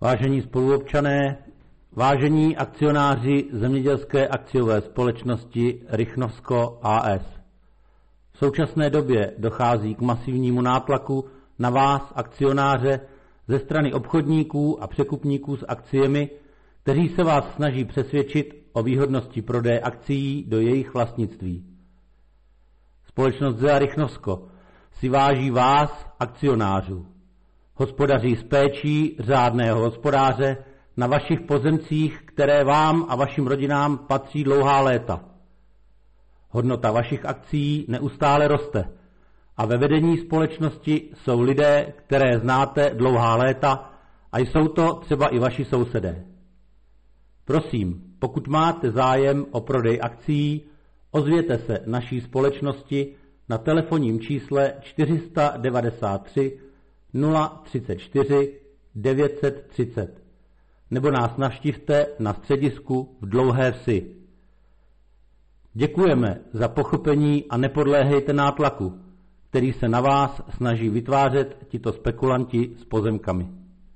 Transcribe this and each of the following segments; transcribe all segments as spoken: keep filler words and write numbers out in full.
Vážení spoluobčané, vážení akcionáři zemědělské akciové společnosti Rychnovsko a es. V současné době dochází k masivnímu nátlaku na vás, akcionáře, ze strany obchodníků a překupníků s akciemi, kteří se vás snaží přesvědčit o výhodnosti prodeje akcií do jejich vlastnictví. Společnost zet a Rychnovsko si váží vás, akcionářů. Hospodaří s péčí řádného hospodáře na vašich pozemcích, které vám a vašim rodinám patří dlouhá léta. Hodnota vašich akcií neustále roste a ve vedení společnosti jsou lidé, které znáte dlouhá léta a jsou to třeba i vaši sousedé. Prosím, pokud máte zájem o prodej akcií, ozvěte se naší společnosti na telefonním čísle čtyři devadesát tři nula třicet čtyři devět set třicet nebo nás navštivte na středisku v Dlouhé Vsi. Děkujeme za pochopení a nepodléhejte nátlaku, který se na vás snaží vytvářet tito spekulanti s pozemkami.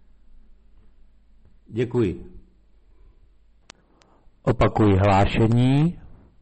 Děkuji. Opakuji hlášení.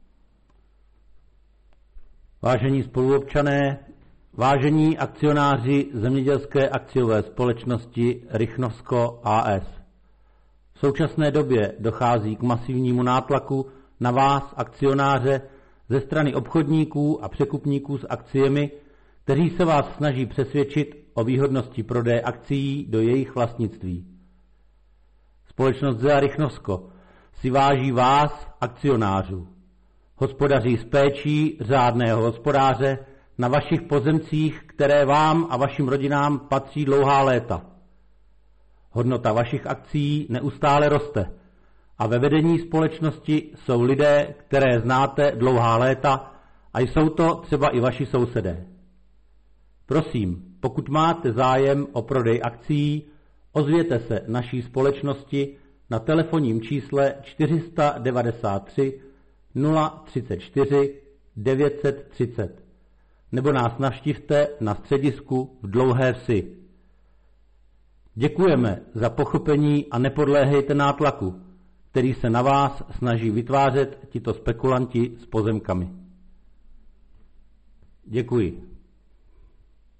Vážení spoluobčané, vážení akcionáři zemědělské akciové společnosti Rychnovsko a es. V současné době dochází k masivnímu nátlaku na vás, akcionáře, ze strany obchodníků a překupníků s akciemi, kteří se vás snaží přesvědčit o výhodnosti prodeje akcií do jejich vlastnictví. Společnost zet a Rychnovsko si váží vás, akcionářů. Hospodaří s péčí řádného hospodáře na vašich pozemcích, které vám a vašim rodinám patří dlouhá léta. Hodnota vašich akcií neustále roste a ve vedení společnosti jsou lidé, které znáte dlouhá léta a jsou to třeba i vaši sousedé. Prosím, pokud máte zájem o prodej akcií, ozvěte se naší společnosti na telefonním čísle čtyři devadesát tři nula třicet čtyři devět set třicet nebo nás navštivte na středisku v Dlouhé Vsi. Děkujeme za pochopení a nepodléhejte nátlaku, který se na vás snaží vytvářet tito spekulanti s pozemkami. Děkuji.